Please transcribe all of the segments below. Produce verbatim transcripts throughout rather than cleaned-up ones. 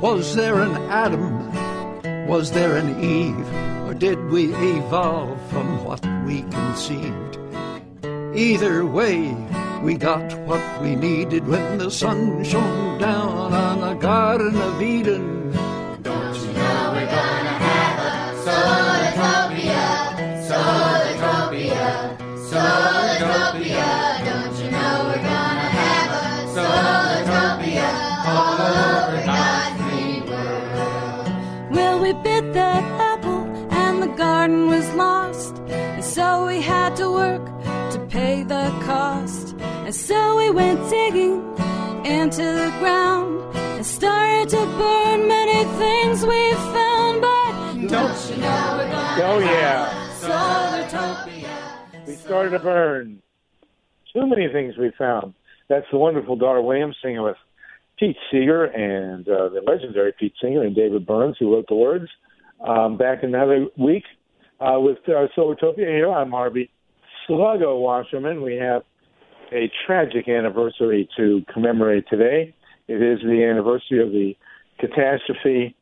Was there an Adam? Was there an Eve? Or did we evolve from what we conceived? Either way, we got what we needed when the sun shone down on the Garden of Eden. Don't you know we're gonna have a solartopia, solartopia, solartopia. Don't you know we're gonna have a solartopia all over God's green world? Well, we bit that apple and the garden was lost, and so we had to work to pay the cost. And so we went digging into the ground and started to burn many things we found. But don't you know we're gonna oh, yeah. have a solartopia? We started to burn. Too many things we found. That's the wonderful Dar Williams singing with Pete Seeger and uh, the legendary Pete Seeger and David Burns, who wrote the words. Um, back another week uh, with uh, Solartopia. Here I'm Harvey Sluggo Wasserman. We have a tragic anniversary to commemorate today. It is the anniversary of the catastrophe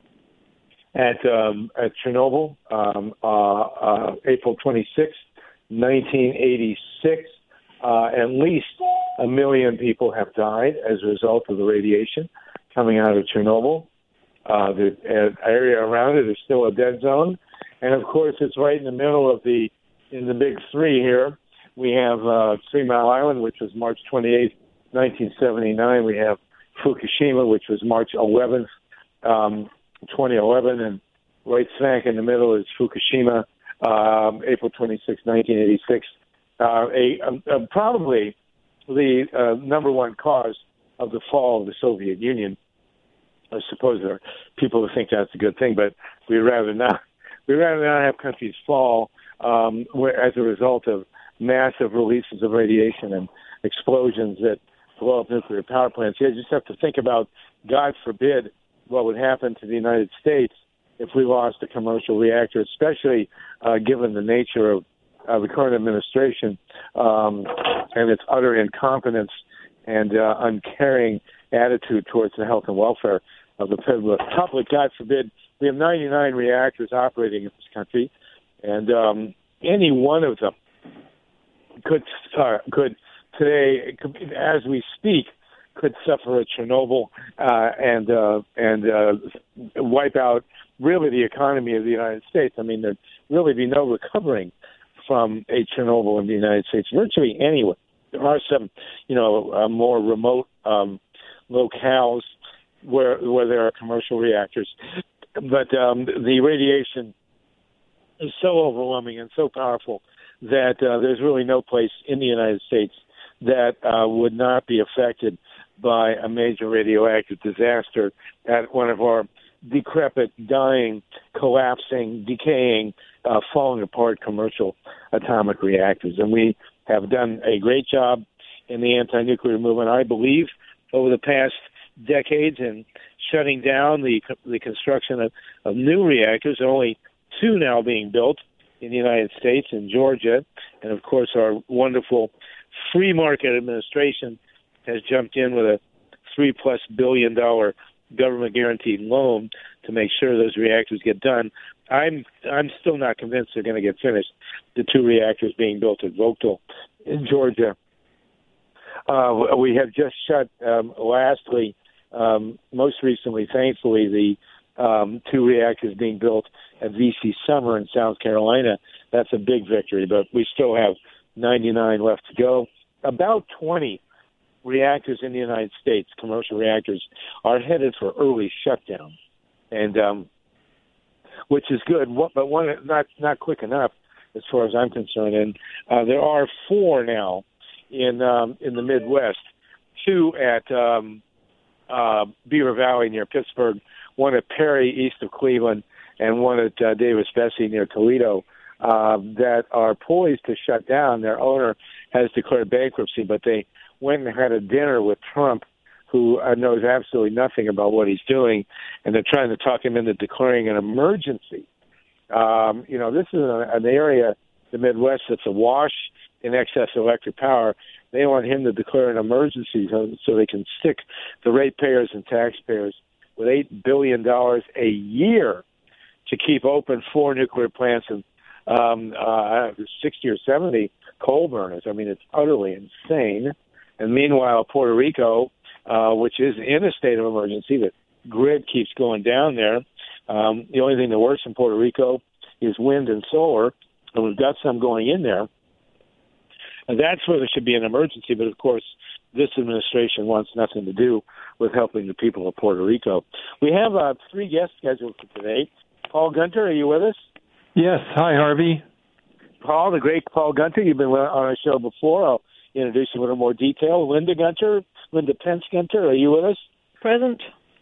at um, at Chernobyl, um, uh, uh, April twenty-sixth, nineteen eighty-six. Uh, at least a million people have died as a result of the radiation coming out of Chernobyl. Uh, the uh, area around it is still a dead zone. And, of course, it's right in the middle of the, in the big three here. We have uh, Three Mile Island, which was March twenty-eighth, nineteen seventy-nine. We have Fukushima, which was March eleventh, um, twenty eleven. And right smack in the middle is Fukushima, um, April twenty-sixth, nineteen eighty-six. Uh, a, a, a probably the uh, number one cause of the fall of the Soviet Union. I suppose there are people who think that's a good thing, but we'd rather not. We'd rather not have countries fall um, where, as a result of massive releases of radiation and explosions that blow up nuclear power plants. You just have to think about, God forbid, what would happen to the United States if we lost a commercial reactor, especially uh, given the nature of Uh, the current administration um, and its utter incompetence and uh, uncaring attitude towards the health and welfare of the public. God forbid, we have ninety-nine reactors operating in this country, and um, any one of them could uh, could today, as we speak, could suffer a Chernobyl uh, and uh, and uh, wipe out really the economy of the United States. I mean, there'd really be no recovering from a Chernobyl in the United States, virtually anywhere. There are some, you know, uh, more remote um, locales where where there are commercial reactors, but um, the radiation is so overwhelming and so powerful that uh, there's really no place in the United States that uh, would not be affected by a major radioactive disaster at one of our decrepit, dying, collapsing, decaying, uh, falling apart commercial atomic reactors. And we have done a great job in the anti-nuclear movement, I believe, over the past decades in shutting down the the construction of, of new reactors. There are only two now being built in the United States, in Georgia. And, of course, our wonderful free market administration has jumped in with a three-plus billion dollar government-guaranteed loan to make sure those reactors get done. I'm I'm still not convinced they're going to get finished, the two reactors being built at Vogtle in Georgia. Uh, we have just shut, um, lastly, um, most recently, thankfully, the um, two reactors being built at V C Summer in South Carolina. That's a big victory, but we still have ninety-nine left to go. About twenty reactors in the United States, commercial reactors, are headed for early shutdown, and um, which is good, but one not not quick enough as far as I'm concerned. And uh, there are four now in um, in the Midwest, two at um, uh, Beaver Valley near Pittsburgh, one at Perry east of Cleveland, and one at uh, Davis-Besse near Toledo, uh, that are poised to shut down. Their owner has declared bankruptcy, but they went and had a dinner with Trump, who uh, knows absolutely nothing about what he's doing, and they're trying to talk him into declaring an emergency. Um, you know, this is an, an area, the Midwest, that's awash in excess electric power. They want him to declare an emergency so, so they can stick the ratepayers and taxpayers with eight billion dollars a year to keep open four nuclear plants and um, uh, sixty or seventy coal burners. I mean, it's utterly insane. And meanwhile, Puerto Rico, uh, which is in a state of emergency, the grid keeps going down there. Um, the only thing that works in Puerto Rico is wind and solar, and we've got some going in there. And that's where there should be an emergency, but of course, this administration wants nothing to do with helping the people of Puerto Rico. We have uh, three guests scheduled for today. Paul Gunter, are you with us? Yes. Hi, Harvey. Paul, the great Paul Gunter. You've been on our show before. I'll introduce you in a little more detail. Linda Gunter, Linda Pence Gunter, are you with us? Present.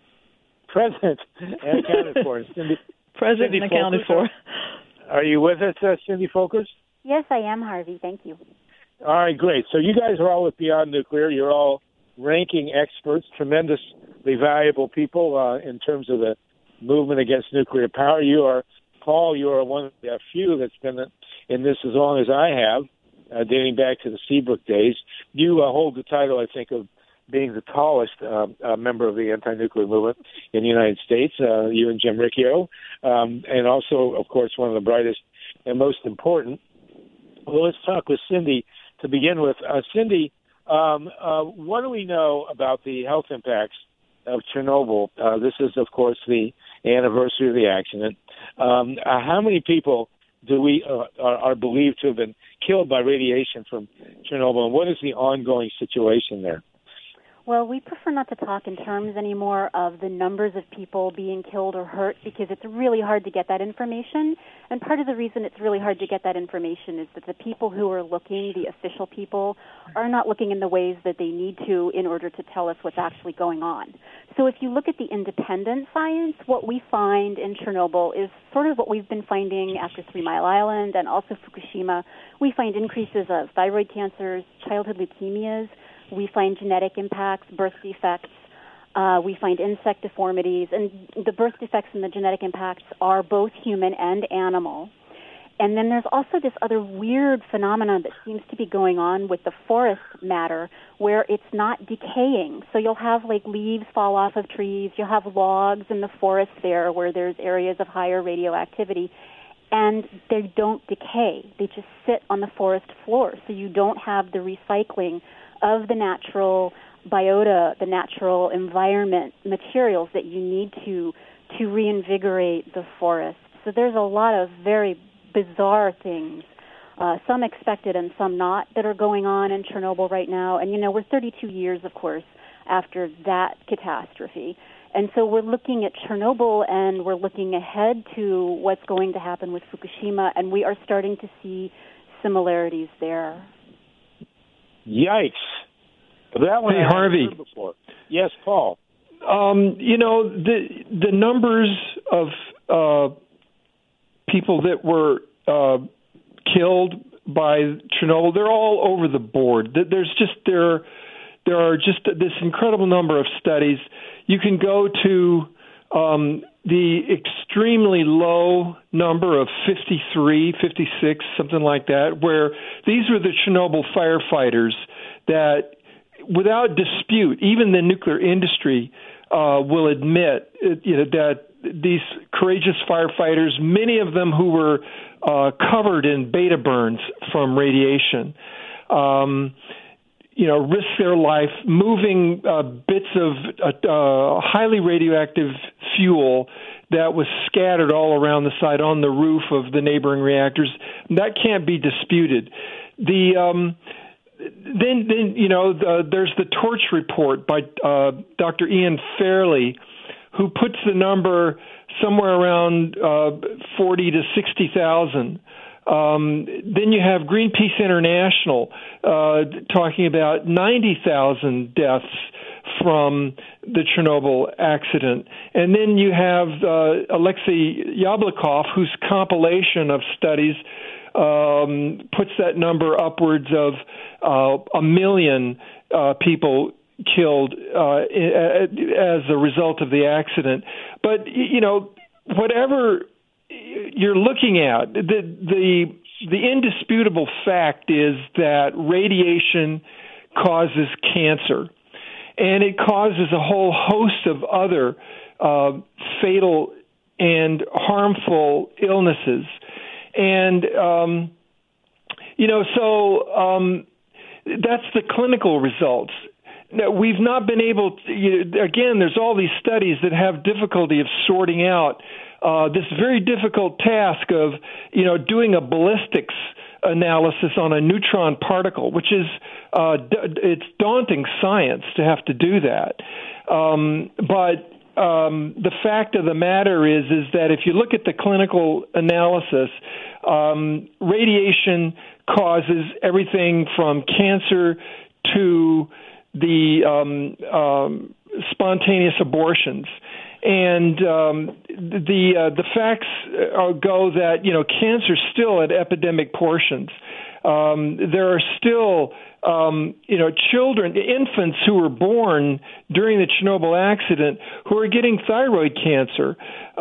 Present and accounted for. Cindy, Present Cindy and accounted Folkers, for. Are you with us, uh, Cindy Folkers? Yes, I am, Harvey. Thank you. All right, great. So you guys are all with Beyond Nuclear. You're all ranking experts, tremendously valuable people uh, in terms of the movement against nuclear power. You are, Paul, you are one of the few that's been in this as long as I have, uh, dating back to the Seabrook days. You uh, hold the title, I think, of being the tallest uh, uh, member of the anti-nuclear movement in the United States, uh, you and Jim Riccio, um, and also, of course, one of the brightest and most important. Well, let's talk with Cindy to begin with. Uh, Cindy, um, uh, what do we know about the health impacts of Chernobyl? Uh, this is, of course, the anniversary of the accident. Um, uh, how many people do we uh, are, are believed to have been killed by radiation from Chernobyl, and what is the ongoing situation there? Well, we prefer not to talk in terms anymore of the numbers of people being killed or hurt because it's really hard to get that information. And part of the reason it's really hard to get that information is that the people who are looking, the official people, are not looking in the ways that they need to in order to tell us what's actually going on. So if you look at the independent science, what we find in Chernobyl is sort of what we've been finding after Three Mile Island and also Fukushima. We find increases of thyroid cancers, childhood leukemias. We find genetic impacts, birth defects. Uh, we find insect deformities. And the birth defects and the genetic impacts are both human and animal. And then there's also this other weird phenomenon that seems to be going on with the forest matter where it's not decaying. So you'll have, like, leaves fall off of trees. You'll have logs in the forest there where there's areas of higher radioactivity. And they don't decay. They just sit on the forest floor. So you don't have the recycling of the natural biota, the natural environment materials that you need to to reinvigorate the forest. So there's a lot of very bizarre things, uh, some expected and some not, that are going on in Chernobyl right now. And, you know, we're thirty-two years, of course, after that catastrophe. And so we're looking at Chernobyl and we're looking ahead to what's going to happen with Fukushima, and we are starting to see similarities there. Yikes. That one hey, I Harvey. heard before. Yes, Paul. Um, you know, the the numbers of uh, people that were uh, killed by Chernobyl, they're all over the board. There's just there there are just this incredible number of studies. You can go to um, the extremely low number of fifty-three, fifty-six, something like that, where these were the Chernobyl firefighters that, without dispute, even the nuclear industry uh, will admit you know, that these courageous firefighters, many of them who were uh, covered in beta burns from radiation, um, you know, risk their life moving uh, bits of uh, uh, highly radioactive fuel that was scattered all around the site on the roof of the neighboring reactors. That can't be disputed. The um, then, then you know, the, there's the torch report by uh, Doctor Ian Fairley, who puts the number somewhere around uh, forty to sixty thousand. Um, then you have Greenpeace International uh, talking about ninety thousand deaths from the Chernobyl accident. And then you have uh, Alexei Yablokov, whose compilation of studies um, puts that number upwards of uh, a million uh, people killed uh, as a result of the accident. But, you know, whatever you're looking at, the the the indisputable fact is that radiation causes cancer, and it causes a whole host of other uh, fatal and harmful illnesses. And, um, you know, so um, that's the clinical results. Now, we've not been able to, you know, again, there's all these studies that have difficulty of sorting out uh, this very difficult task of, you know, doing a ballistics analysis on a neutron particle, which is, uh, d- it's daunting science to have to do that. Um, but Um, the fact of the matter is, is that if you look at the clinical analysis, um, radiation causes everything from cancer to the um, um, spontaneous abortions. And um, the uh, the facts are, go that, you know, cancer is still at epidemic portions. Um, there are still, um, you know, children, infants who were born during the Chernobyl accident who are getting thyroid cancer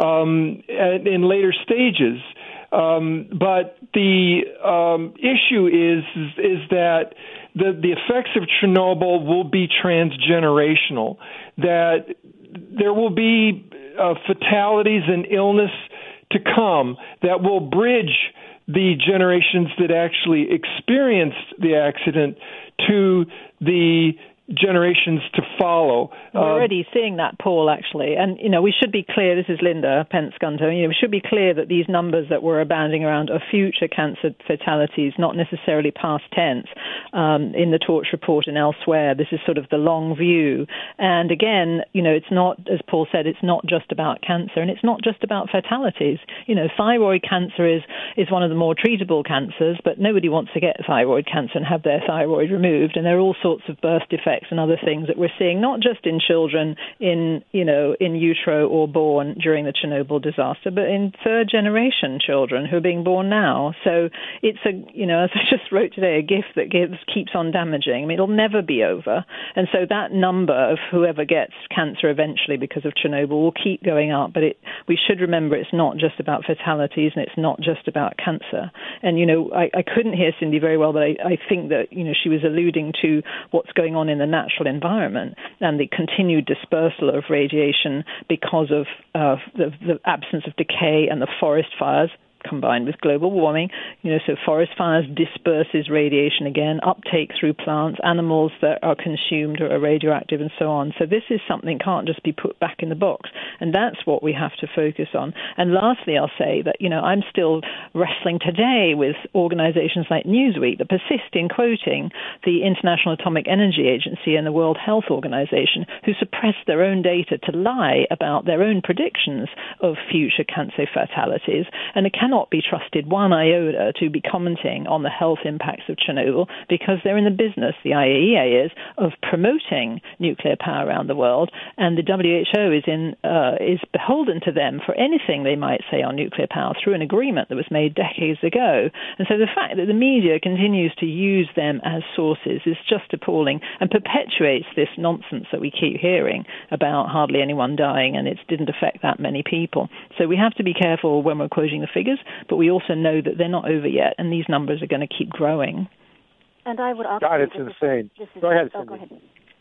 um, at, in later stages. Um, but the um, issue is, is is that the the effects of Chernobyl will be transgenerational. That there will be uh, fatalities and illness to come that will bridge the generations that actually experienced the accident to the generations to follow. We're already uh, seeing that, Paul, actually. And, you know, we should be clear, this is Linda Pence-Gunter, you know, we should be clear that these numbers that we're banding around are future cancer fatalities, not necessarily past tense. Um, in the Torch report and elsewhere, this is sort of the long view. And again, you know, it's not, as Paul said, it's not just about cancer, and it's not just about fatalities. You know, thyroid cancer is, is one of the more treatable cancers, but nobody wants to get thyroid cancer and have their thyroid removed. And there are all sorts of birth defects and other things that we're seeing, not just in children in, you know, in utero or born during the Chernobyl disaster, but in third generation children who are being born now. So it's a, you know, as I just wrote today, a gift that gives, keeps on damaging. I mean, it'll never be over. And so that number of whoever gets cancer eventually because of Chernobyl will keep going up. But it, we should remember it's not just about fatalities and it's not just about cancer. And, you know, I, I couldn't hear Cindy very well, but I, I think that, you know, she was alluding to what's going on in the natural environment and the continued dispersal of radiation because of uh, the, the absence of decay and the forest fires combined with global warming. You know, so forest fires disperses radiation again, uptake through plants, animals that are consumed or are radioactive and so on. So this is something can't just be put back in the box. And that's what we have to focus on. And lastly, I'll say that, you know, I'm still wrestling today with organizations like Newsweek that persist in quoting the International Atomic Energy Agency and the World Health Organization, who suppress their own data to lie about their own predictions of future cancer fatalities. And it can cannot be trusted one iota to be commenting on the health impacts of Chernobyl because they're in the business, the I A E A is, of promoting nuclear power around the world, and the W H O is in uh, is beholden to them for anything they might say on nuclear power through an agreement that was made decades ago. And so the fact that the media continues to use them as sources is just appalling and perpetuates this nonsense that we keep hearing about hardly anyone dying and it didn't affect that many people. So we have to be careful when we're quoting the figures, but we also know that they're not over yet, and these numbers are going to keep growing. And I would also... God, it's insane. Is, go ahead, oh, Cindy. Go ahead.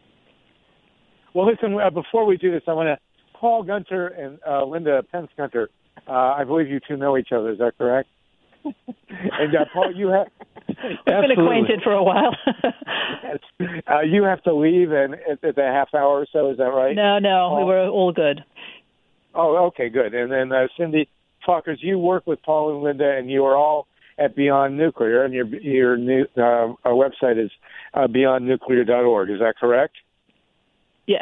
Well, listen, uh, before we do this, I want to... Paul Gunter and uh, Linda Pence-Gunter, uh, I believe you two know each other. Is that correct? And uh, Paul, you have... We've been acquainted for a while. Yes. Uh, you have to leave in, at, at the half hour or so, is that right? No, no, Paul? We were all good. Oh, okay, good. And then uh, Cindy Talkers, you work with Paul and Linda, and you are all at Beyond Nuclear, and your your new uh, our website is uh, beyond nuclear dot org. Is that correct? Yes.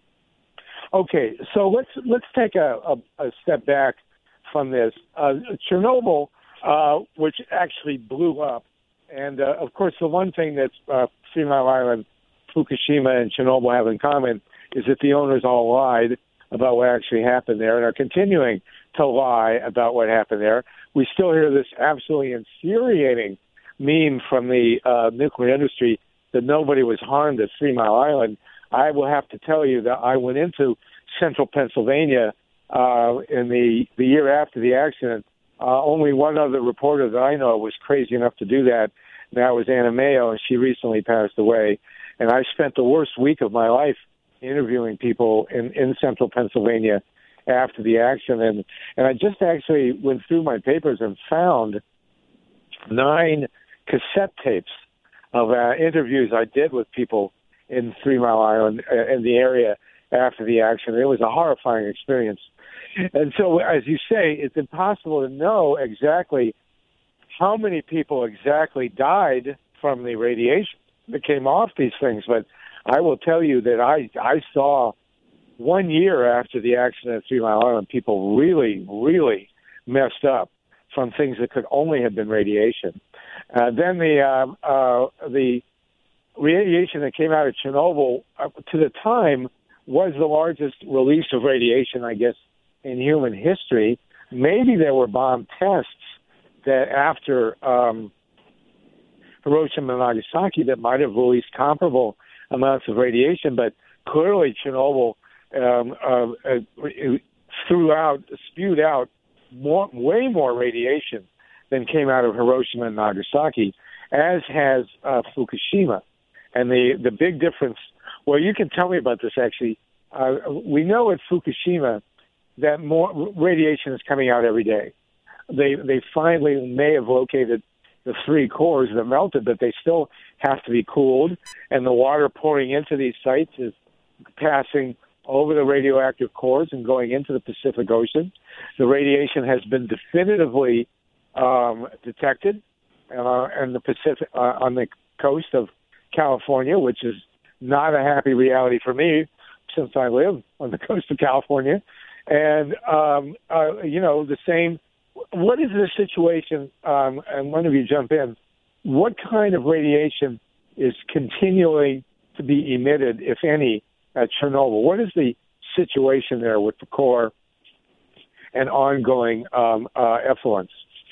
Okay, so let's let's take a, a, a step back from this. Uh, Chernobyl, uh, which actually blew up, and uh, of course the one thing that uh, Three Mile Island, Fukushima, and Chernobyl have in common is that the owners all lied about what actually happened there and are continuing to lie about what happened there. We still hear this absolutely infuriating meme from the uh, nuclear industry that nobody was harmed at Three Mile Island. I will have to tell you that I went into central Pennsylvania uh, in the, the year after the accident. Uh, only one other reporter that I know was crazy enough to do that, and that was Anna Mayo, and she recently passed away. And I spent the worst week of my life interviewing people in, in central Pennsylvania after the action. And, and I just actually went through my papers and found nine cassette tapes of uh, interviews I did with people in Three Mile Island, uh, in the area after the action. It was a horrifying experience. And so, as you say, it's impossible to know exactly how many people exactly died from the radiation that came off these things. But I will tell you that I, I saw one year after the accident at Three Mile Island, people really, really messed up from things that could only have been radiation. Uh, then the um, uh, the radiation that came out of Chernobyl, uh, to the time, was the largest release of radiation, I guess, in human history. Maybe there were bomb tests that after um, Hiroshima and Nagasaki that might have released comparable amounts of radiation, but clearly Chernobyl um, uh, uh, threw out, spewed out more, way more radiation than came out of Hiroshima and Nagasaki, as has uh, Fukushima. And the, the big difference, well, you can tell me about this actually. Uh, we know at Fukushima that more radiation is coming out every day. They they finally may have located the three cores that melted, but they still have to be cooled, and the water pouring into these sites is passing over the radioactive cores and going into the Pacific Ocean. The radiation has been definitively um, detected uh, in the Pacific uh, on the coast of California, which is not a happy reality for me since I live on the coast of California. And, um, uh, you know, the same, what is the situation, um, and one of you jump in, what kind of radiation is continually to be emitted, if any, at Chernobyl? What is the situation there with the core and ongoing um, uh, effluence?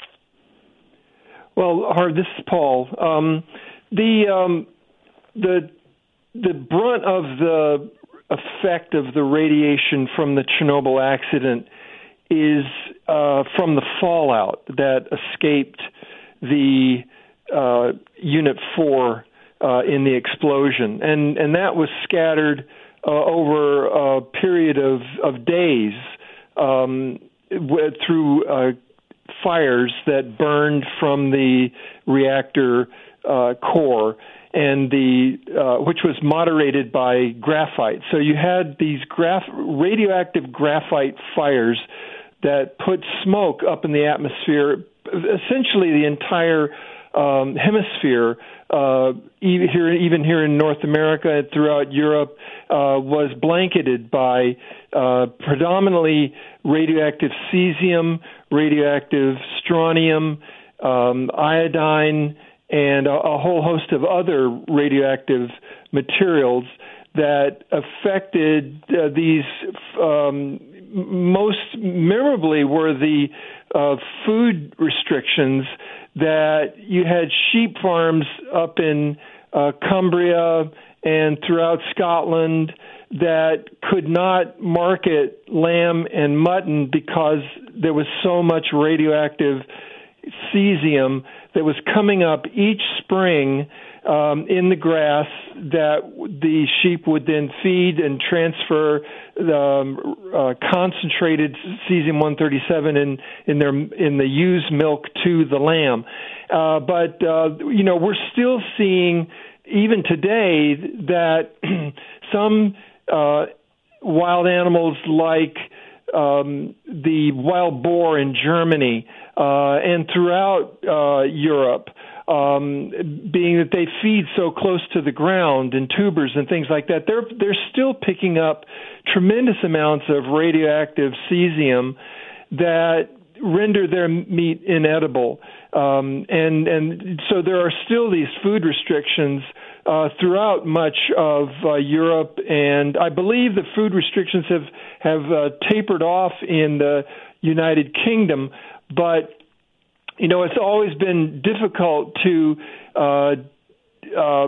Well, Harv, this is Paul. Um, the um, the the brunt of the effect of the radiation from the Chernobyl accident is uh, from the fallout that escaped the uh, Unit four uh, in the explosion, and and that was scattered uh, over a period of of days um, w- through uh, fires that burned from the reactor uh, core, and the uh, which was moderated by graphite. So you had these graph radioactive graphite fires that put smoke up in the atmosphere. Essentially, the entire um, hemisphere, uh, even here, even here in North America and throughout Europe, uh, was blanketed by uh, predominantly radioactive cesium, radioactive strontium, um, iodine, and a, a whole host of other radioactive materials that affected uh, these. Um, most memorably were the uh, food restrictions that you had sheep farms up in uh, Cumbria and throughout Scotland that could not market lamb and mutton because there was so much radioactive cesium that was coming up each spring um, in the grass that the sheep would then feed and transfer the um, uh, concentrated cesium one thirty-seven in in their in the ewe's milk to the lamb. Uh, but uh, you know, we're still seeing even today that some uh, wild animals like um, the wild boar in Germany uh, and throughout uh, Europe, um, being that they feed so close to the ground in tubers and things like that, they're they're still picking up tremendous amounts of radioactive cesium that render their meat inedible. Um, and and so there are still these food restrictions uh, throughout much of uh, Europe, and I believe the food restrictions have have uh, tapered off in the United Kingdom. But you know, it's always been difficult to uh, uh,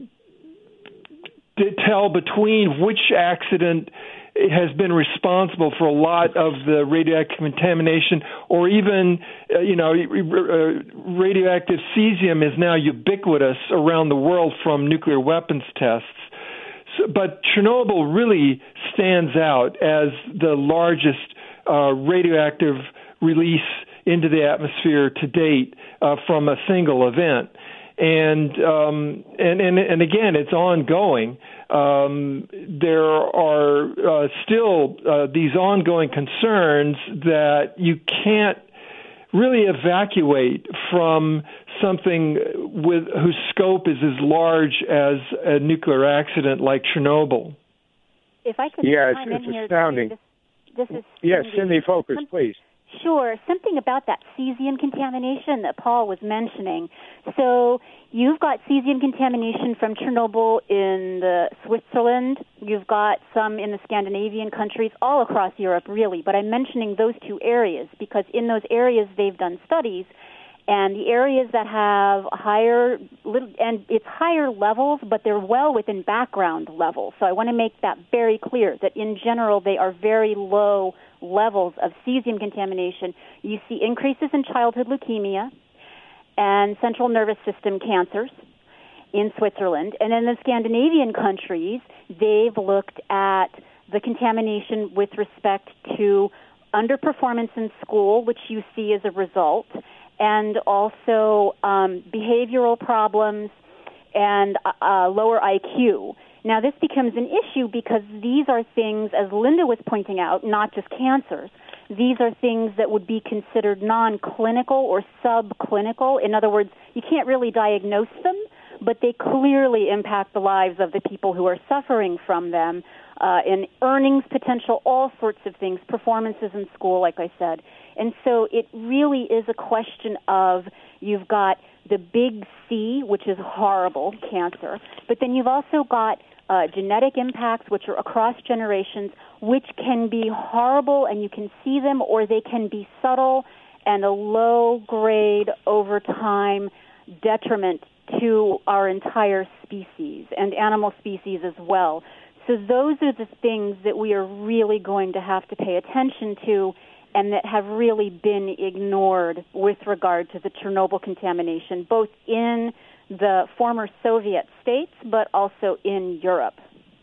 to tell between which accident has been responsible for a lot of the radioactive contamination, or even, uh, you know, uh, radioactive cesium is now ubiquitous around the world from nuclear weapons tests. So, but Chernobyl really stands out as the largest uh, radioactive release into the atmosphere to date uh, from a single event. And, um, and and and again, it's ongoing. Um, there are uh, still uh, these ongoing concerns that you can't really evacuate from something with whose scope is as large as a nuclear accident like Chernobyl. If I could yeah, chime it's, in it's here, astounding. This, this is yes, Cindy. Cindy, focus, Some, please. Sure. Something about that cesium contamination that Paul was mentioning. So you've got cesium contamination from Chernobyl in the Switzerland. You've got some in the Scandinavian countries, all across Europe, really. But I'm mentioning those two areas because in those areas they've done studies. And the areas that have higher, little, and it's higher levels, but they're well within background levels. So I want to make that very clear, that in general they are very low levels of cesium contamination. You see increases in childhood leukemia and central nervous system cancers in Switzerland. And in the Scandinavian countries, they've looked at the contamination with respect to underperformance in school, which you see as a result, and also um, behavioral problems and uh, lower I Q. Now, this becomes an issue because these are things, as Linda was pointing out, not just cancers. These are things that would be considered non-clinical or subclinical. In other words, you can't really diagnose them, but they clearly impact the lives of the people who are suffering from them, uh, in earnings potential, all sorts of things, performances in school, like I said. And so it really is a question of you've got the big C, which is horrible, cancer, but then you've also got uh, genetic impacts, which are across generations, which can be horrible and you can see them, or they can be subtle and a low-grade, over time, detriment to our entire species and animal species as well. So those are the things that we are really going to have to pay attention to and that have really been ignored with regard to the Chernobyl contamination, both in the former Soviet states, but also in Europe.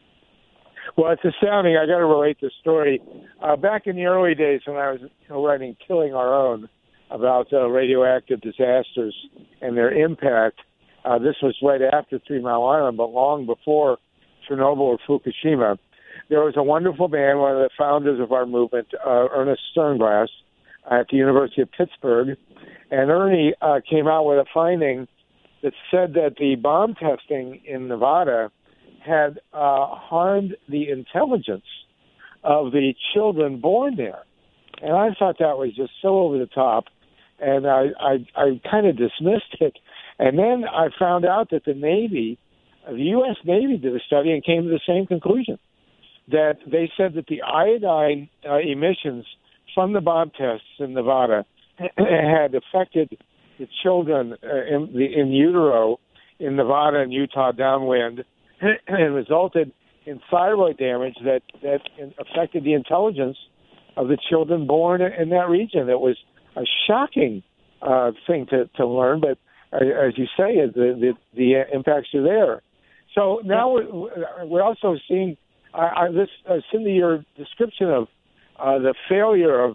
Well, it's astounding. I got to relate this story. Uh, back in the early days when I was you know, writing Killing Our Own about uh, radioactive disasters and their impact, uh, this was right after Three Mile Island, but long before Chernobyl or Fukushima. There was a wonderful man, one of the founders of our movement, uh, Ernest Sternglass, at the University of Pittsburgh. And Ernie uh, came out with a finding that said that the bomb testing in Nevada had uh, harmed the intelligence of the children born there. And I thought that was just so over the top, and I, I, I kind of dismissed it. And then I found out that the Navy, the U S Navy did a study and came to the same conclusion, that they said that the iodine uh, emissions from the bomb tests in Nevada had affected the children uh, in, the, in utero in Nevada and Utah downwind and resulted in thyroid damage that, that affected the intelligence of the children born in that region. It was a shocking uh, thing to, to learn, but uh, as you say, the, the, the impacts are there. So now we're, we're also seeing I, I, this, uh, Cindy, your description of uh, the failure of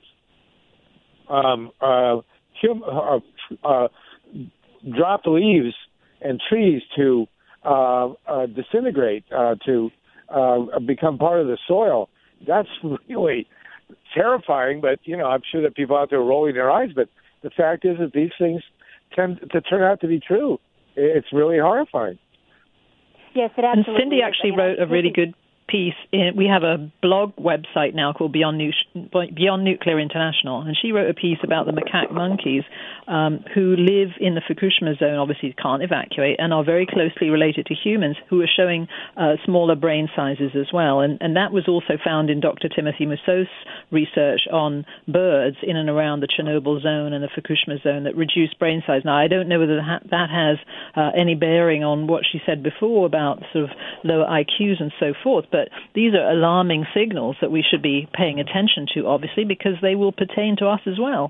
um, uh, hum, uh, uh, dropped leaves and trees to uh, uh, disintegrate, uh, to uh, become part of the soil, that's really terrifying. But, you know, I'm sure that people out there are rolling their eyes. But the fact is that these things tend to turn out to be true. It's really horrifying. Yes, it absolutely And Cindy is. actually I mean, wrote a really good piece. In, we have a blog website now called Beyond, Nu- Beyond Nuclear International, and she wrote a piece about the macaque monkeys um, who live in the Fukushima zone, obviously can't evacuate, and are very closely related to humans who are showing uh, smaller brain sizes as well. And, and that was also found in Doctor Timothy Mousseau's research on birds in and around the Chernobyl zone and the Fukushima zone that reduced brain size. Now, I don't know whether that has uh, any bearing on what she said before about sort of lower I Qs and so forth, but these are alarming signals that we should be paying attention to, obviously, because they will pertain to us as well.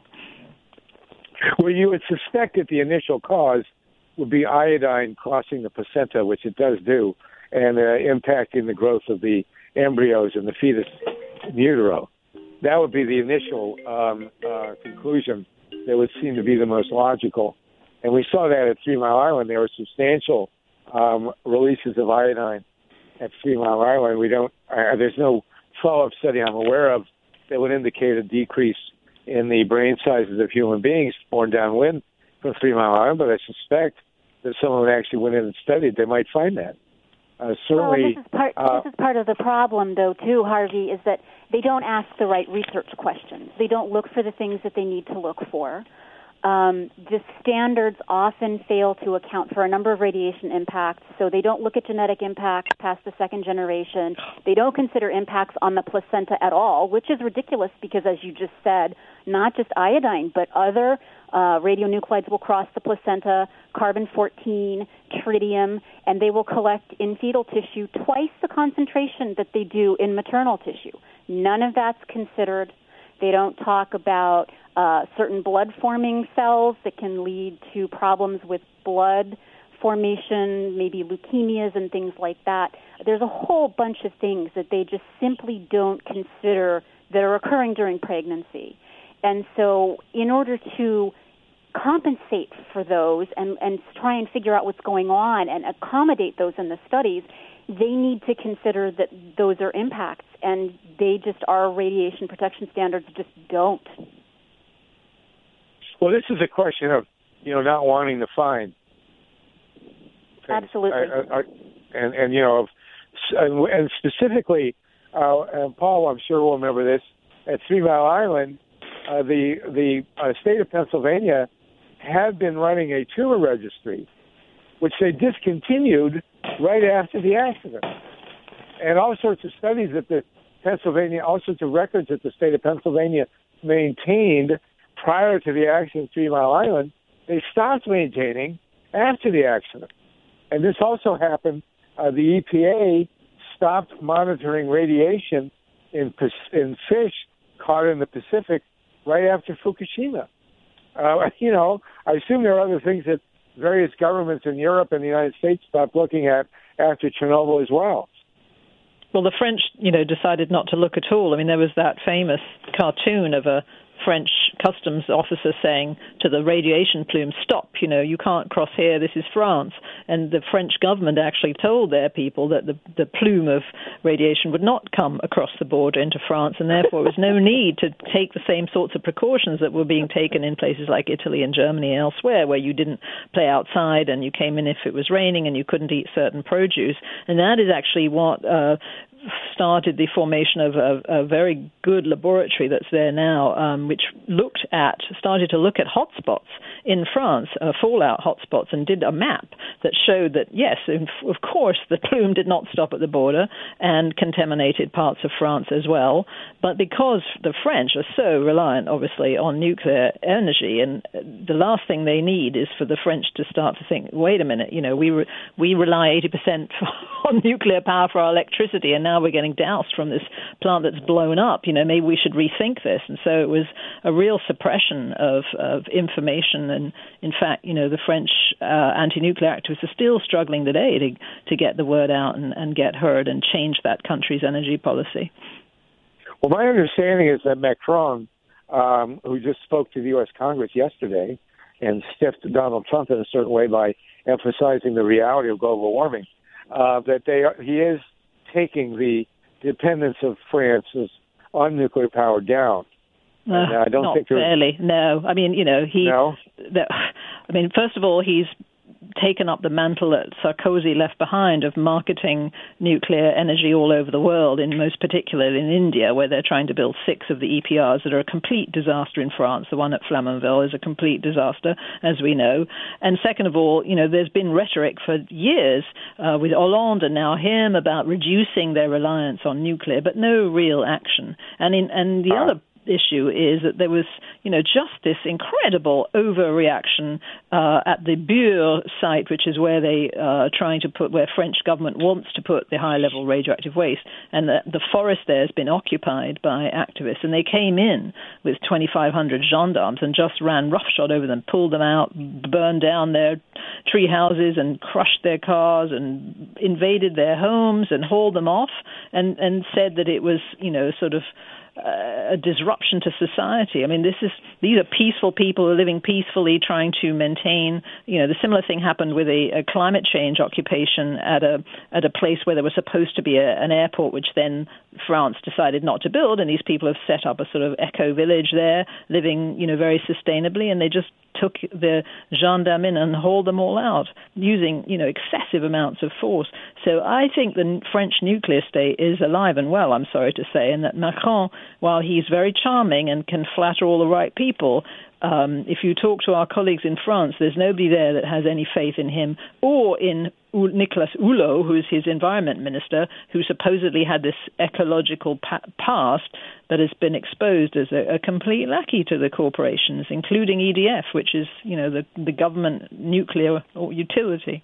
Well, you would suspect that the initial cause would be iodine crossing the placenta, which it does do, and uh, impacting the growth of the embryos and the fetus in utero. that would be the initial um, uh, conclusion that would seem to be the most logical. And we saw that at Three Mile Island. There were substantial um, releases of iodine at Three Mile Island. We don't. Uh, there's no follow-up study I'm aware of that would indicate a decrease in the brain sizes of human beings born downwind from Three Mile Island, but I suspect that if someone actually went in and studied, they might find that. Uh, certainly, well, this is part. Uh, this is part of the problem, though, too, Harvey, is that they don't ask the right research questions. They don't look for the things that they need to look for. Um, the standards often fail to account for a number of radiation impacts, so they don't look at genetic impacts past the second generation. They don't consider impacts on the placenta at all, which is ridiculous because, as you just said, not just iodine, but other uh, radionuclides will cross the placenta, carbon fourteen, tritium, and they will collect in fetal tissue twice the concentration that they do in maternal tissue. None of that's considered. They don't talk about uh, certain blood-forming cells that can lead to problems with blood formation, maybe leukemias and things like that. There's a whole bunch of things that they just simply don't consider that are occurring during pregnancy. And so in order to compensate for those and, and try and figure out what's going on and accommodate those in the studies, they need to consider that those are impacts, and they just, our radiation protection standards just don't. Well, this is a question of, you know, not wanting to find things. Absolutely. I, I, and, and, you know, and specifically, uh, and Paul, I'm sure will remember this, at Three Mile Island, uh, the, the uh, state of Pennsylvania had been running a tumor registry, which they discontinued right after the accident. And all sorts of studies that the Pennsylvania, all sorts of records that the state of Pennsylvania maintained prior to the accident at Three Mile Island, they stopped maintaining after the accident. And this also happened, uh, the E P A stopped monitoring radiation in, in fish caught in the Pacific right after Fukushima. Uh, you know, I assume there are other things that various governments in Europe and the United States stopped looking at after Chernobyl as well. Well, the French, you know, decided not to look at all. I mean, there was that famous cartoon of a French customs officer saying to the radiation plume, stop, you know, you can't cross here, this is France. And the French government actually told their people that the, the plume of radiation would not come across the border into France, and therefore there was no need to take the same sorts of precautions that were being taken in places like Italy and Germany and elsewhere, where you didn't play outside and you came in if it was raining and you couldn't eat certain produce. And that is actually what uh, started the formation of a, a very good laboratory that's there now, um, which looked at, started to look at hotspots in France, uh, fallout hotspots, and did a map that showed that, yes, in, of course, the plume did not stop at the border and contaminated parts of France as well. But because the French are so reliant, obviously, on nuclear energy, and the last thing they need is for the French to start to think, wait a minute, you know, we re- we rely eighty percent on nuclear power for our electricity, and now we're getting doused from this plant that's blown up. You know, maybe we should rethink this. And so it was a real suppression of, of information. And in fact, you know, the French uh, anti-nuclear activists are still struggling today to, to get the word out and, and get heard and change that country's energy policy. Well, my understanding is that Macron, um, who just spoke to the U S Congress yesterday and stiffed Donald Trump in a certain way by emphasizing the reality of global warming, uh, that they are, he is taking the dependence of France on nuclear power down. Uh, and I don't not think fairly. No, I mean, you know, he. No? The, I mean, first of all, he's taken up the mantle that Sarkozy left behind of marketing nuclear energy all over the world, in most particularly in India, where they're trying to build six of the E P Rs that are a complete disaster in France. The one at Flamanville is a complete disaster, as we know. And second of all, you know, there's been rhetoric for years uh, with Hollande and now him about reducing their reliance on nuclear, but no real action. And in and the uh. other issue is that there was, you know, just this incredible overreaction uh, at the Bure site, which is where they are trying to put, where French government wants to put the high-level radioactive waste, and the, the forest there has been occupied by activists, and they came in with twenty-five hundred gendarmes and just ran roughshod over them, pulled them out, burned down their tree houses and crushed their cars and invaded their homes and hauled them off, and, and said that it was, you know, sort of uh, a disruption to society. I mean, this is these are peaceful people who are living peacefully, trying to maintain. You know, the similar thing happened with a, a climate change occupation at a at a place where there was supposed to be a, an airport, which then France decided not to build, and these people have set up a sort of eco village there, living, you know, very sustainably, and they just took the gendarmes in and hauled them all out using, you know, excessive amounts of force. So I think the French nuclear state is alive and well, I'm sorry to say, and that Macron, while he's very charming and can flatter all the right people, um, if you talk to our colleagues in France, there's nobody there that has any faith in him or in Nicolas Hulot, who's his environment minister, who supposedly had this ecological pa- past that has been exposed as a, a complete lackey to the corporations, including E D F, which is, you know, the, the government nuclear utility.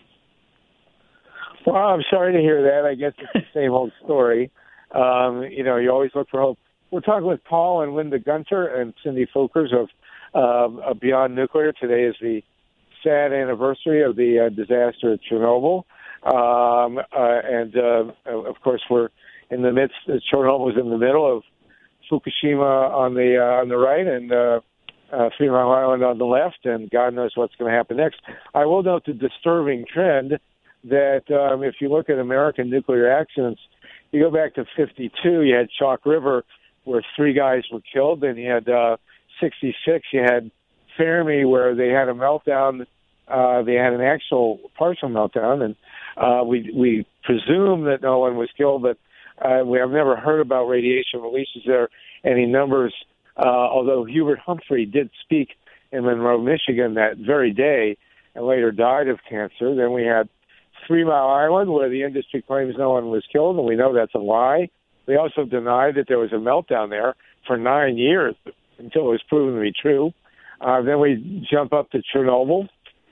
Well, I'm sorry to hear that. I guess it's the same old story. Um, you know, you always look for hope. We're talking with Paul and Linda Gunter and Cindy Folkers of, uh, of Beyond Nuclear. Today is the sad anniversary of the uh, disaster at Chernobyl. Um, uh, and, uh, of course, we're in the midst, Chernobyl is in the middle of Fukushima on the uh, on the right and uh, uh, Three Mile Island on the left, and God knows what's going to happen next. I will note the disturbing trend that um, if you look at American nuclear accidents, you go back to fifty-two, you had Chalk River where three guys were killed, then you had uh, sixty-six, you had Fermi where they had a meltdown, uh, they had an actual partial meltdown, and uh, we we presume that no one was killed, but uh, we have never heard about radiation releases there, any numbers, uh, although Hubert Humphrey did speak in Monroe, Michigan that very day and later died of cancer. Then we had Three Mile Island, where the industry claims no one was killed, and we know that's a lie. They also denied that there was a meltdown there for nine years until it was proven to be true. Uh, then we jump up to Chernobyl,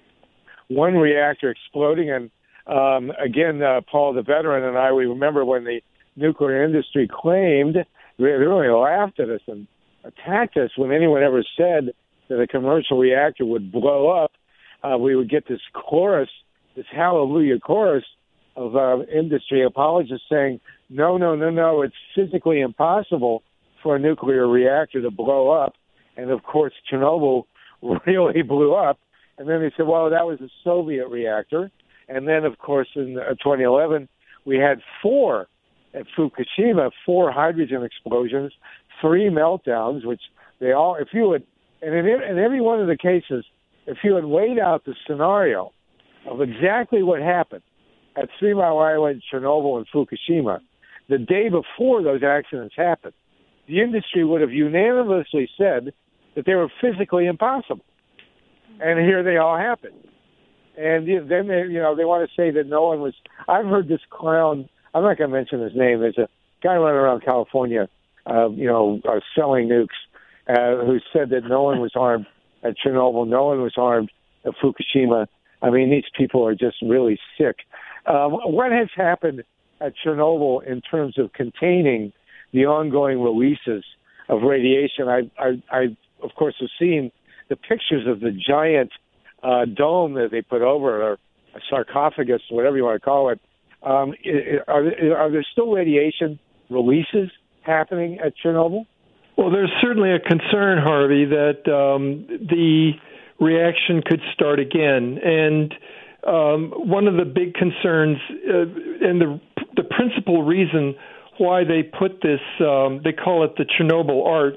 one reactor exploding, and um, again, uh, Paul, the veteran, and I, we remember when the nuclear industry claimed, they really laughed at us and attacked us when anyone ever said that a commercial reactor would blow up. Uh, we would get this chorus, this hallelujah chorus of uh, industry apologists saying, no, no, no, no, it's physically impossible for a nuclear reactor to blow up. And, of course, Chernobyl really blew up. And then they said, well, that was a Soviet reactor. And then, of course, in uh, twenty eleven, we had four at Fukushima, four hydrogen explosions, three meltdowns, which they all, if you would, and in, in every one of the cases, if you had laid out the scenario of exactly what happened at Three Mile Island, Chernobyl, and Fukushima, the day before those accidents happened, the industry would have unanimously said that they were physically impossible. And here they all happened. And then they, you know, they want to say that no one was. I've heard this clown. I'm not going to mention his name. There's a guy running around California, uh, you know, uh, selling nukes, uh, who said that no one was harmed at Chernobyl, no one was harmed at Fukushima. I mean, these people are just really sick. Um, what has happened at Chernobyl in terms of containing the ongoing releases of radiation? I, I, I of course, have seen the pictures of the giant uh, dome that they put over, or a sarcophagus, whatever you want to call it. Um, are, are there still radiation releases happening at Chernobyl? Well, there's certainly a concern, Harvey, that um, the reaction could start again. And um, one of the big concerns, uh, and the the principal reason why they put this, um, they call it the Chernobyl Arch,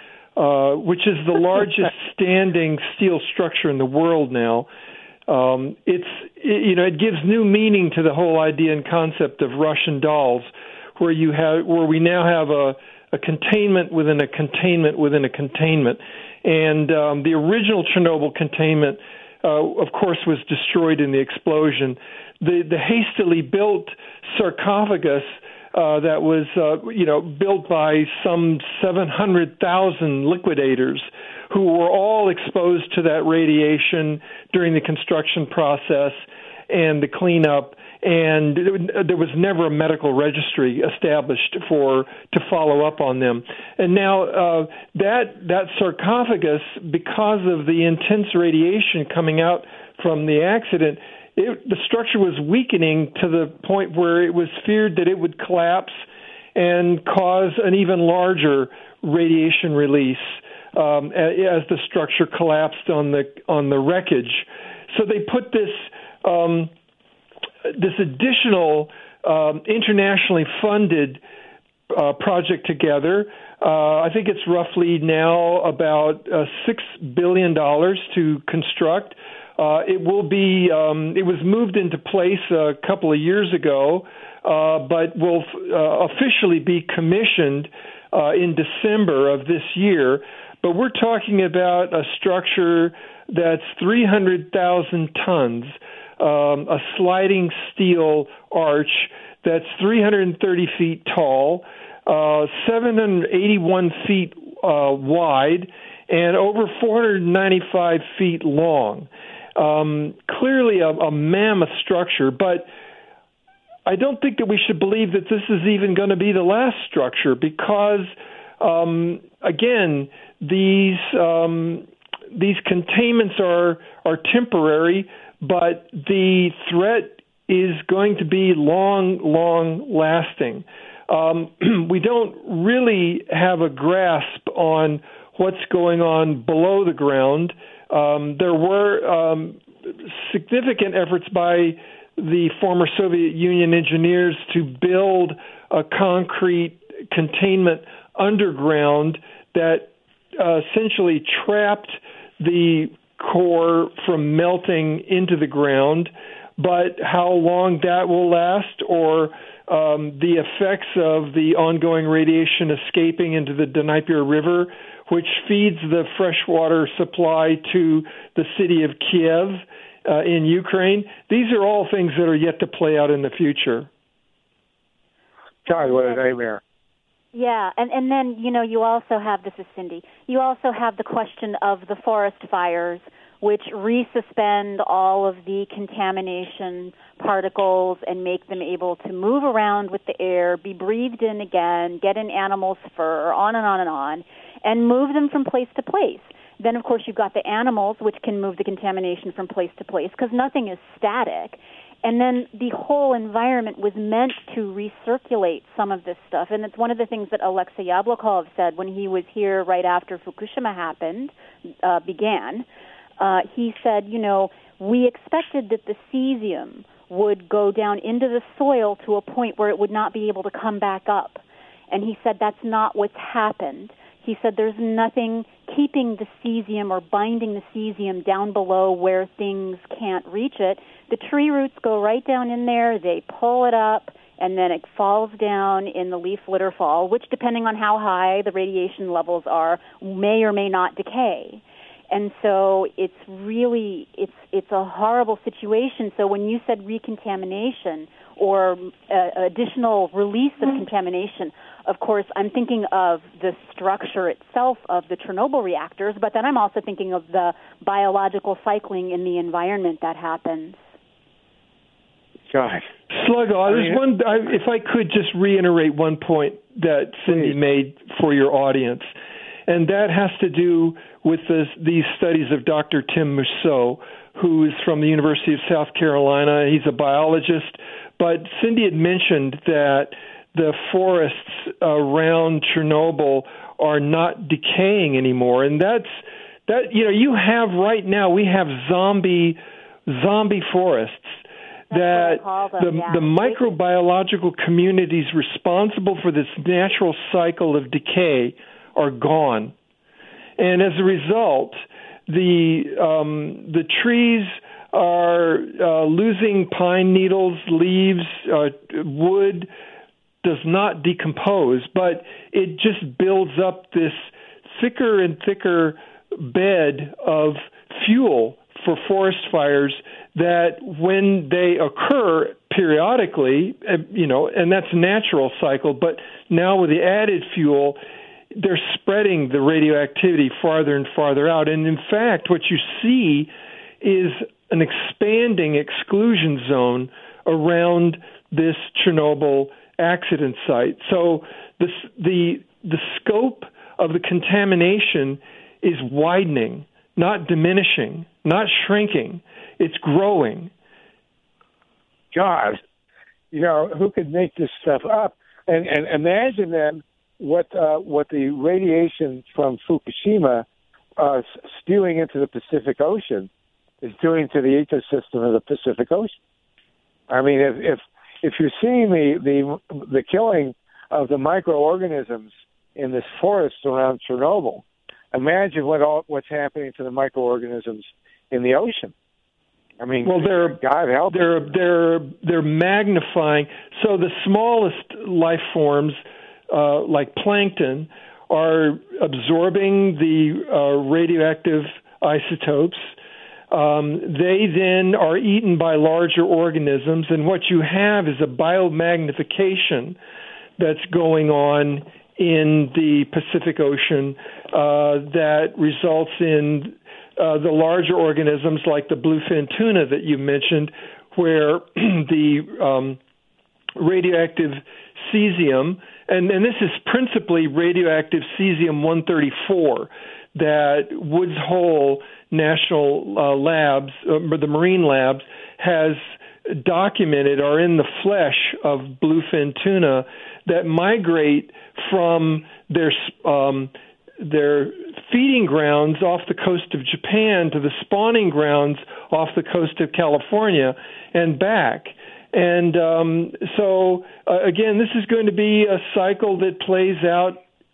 uh, which is the largest standing steel structure in the world now. Um, it's, it, you know, it gives new meaning to the whole idea and concept of Russian dolls, where you have, where we now have a, a containment within a containment within a containment. And um, the original Chernobyl containment, uh, of course, was destroyed in the explosion. The, the hastily built sarcophagus uh, that was, uh, you know, built by some seven hundred thousand liquidators who were all exposed to that radiation during the construction process and the cleanup. And there was never a medical registry established for to follow up on them. And now uh, that that sarcophagus, because of the intense radiation coming out from the accident, it, the structure was weakening to the point where it was feared that it would collapse and cause an even larger radiation release um, as the structure collapsed on the on the wreckage. So they put this um, this additional um, internationally funded uh, project together. Uh, I think it's roughly now about uh, six billion dollars to construct. Uh, it will be. Um, it was moved into place a couple of years ago, uh, but will uh, officially be commissioned uh, in December of this year. But we're talking about a structure that's three hundred thousand tons, um, a sliding steel arch that's three hundred thirty feet tall, uh, seven hundred eighty-one feet uh, wide, and over four hundred ninety-five feet long. Um, clearly a, a mammoth structure, but I don't think that we should believe that this is even going to be the last structure because, um, again, these um, these containments are are temporary, but the threat is going to be long, long lasting. Um, we don't really have a grasp on what's going on below the ground. Um, there were um, significant efforts by the former Soviet Union engineers to build a concrete containment underground that uh, essentially trapped the core from melting into the ground. But how long that will last, or um, the effects of the ongoing radiation escaping into the Dnieper River, which feeds the freshwater supply to the city of Kiev uh, in Ukraine. These are all things that are yet to play out in the future. God, what a nightmare. Yeah, and, and then, you know, you also have, this is Cindy, you also have the question of the forest fires, which resuspend all of the contamination particles and make them able to move around with the air, be breathed in again, get in animals' fur, on and on and on, and move them from place to place. Then, of course, you've got the animals, which can move the contamination from place to place, because nothing is static. And then the whole environment was meant to recirculate some of this stuff. And it's one of the things that Alexei Yablokov said when he was here right after Fukushima happened, uh, began. Uh, he said, you know, we expected that the cesium would go down into the soil to a point where it would not be able to come back up. And he said that's not what's happened. He said there's nothing keeping the cesium or binding the cesium down below where things can't reach it. The tree roots go right down in there, they pull it up, and then it falls down in the leaf litter fall, which, depending on how high the radiation levels are, may or may not decay. And so it's really, it's it's a horrible situation. So when you said recontamination or uh, additional release of contamination, of course, I'm thinking of the structure itself of the Chernobyl reactors, but then I'm also thinking of the biological cycling in the environment that happens. God. Sluggo, there's one, I, if I could just reiterate one point that Cindy Please. made for your audience, and that has to do with this, these studies of Doctor Tim Mousseau, who is from the University of South Carolina. He's a biologist, but Cindy had mentioned that the forests around Chernobyl are not decaying anymore, and that's that. You know, you have right now we have zombie zombie forests. That the, yeah. the microbiological communities responsible for this natural cycle of decay are gone. And as a result, the um, the trees are uh, losing pine needles, leaves, uh, wood does not decompose, but it just builds up this thicker and thicker bed of fuel for forest fires that when they occur periodically, you know, and that's a natural cycle, but now with the added fuel, they're spreading the radioactivity farther and farther out. And in fact, what you see is an expanding exclusion zone around this Chernobyl accident site. So this, the the scope of the contamination is widening, not diminishing, not shrinking. It's growing. God, you know, who could make this stuff up? And, and imagine then what uh, what the radiation from Fukushima uh, spewing into the Pacific Ocean is doing to the ecosystem of the Pacific Ocean. I mean, if if, if you're seeing the, the the killing of the microorganisms in this forest around Chernobyl, imagine what all what's happening to the microorganisms in the ocean. I mean, well, they're God help they're they're they're magnifying. So the smallest life forms, uh, like plankton, are absorbing the uh, radioactive isotopes. Um, they then are eaten by larger organisms, and what you have is a biomagnification that's going on in the Pacific Ocean uh, that results in uh, the larger organisms like the bluefin tuna that you mentioned, where the um, radioactive cesium, and, and this is principally radioactive cesium one thirty-four that Woods Hole National uh, Labs, uh, the Marine Labs, has documented are in the flesh of bluefin tuna that migrate from their um, their feeding grounds off the coast of Japan to the spawning grounds off the coast of California and back. And um, so, uh, again, this is going to be a cycle that plays out